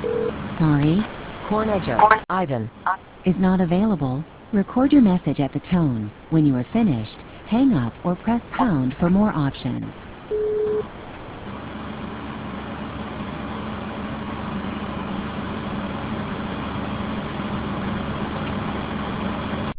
Sorry, Cornejo, Ivan. is not available. Record your message at the tone. When you are finished, hang up or press pound for more options.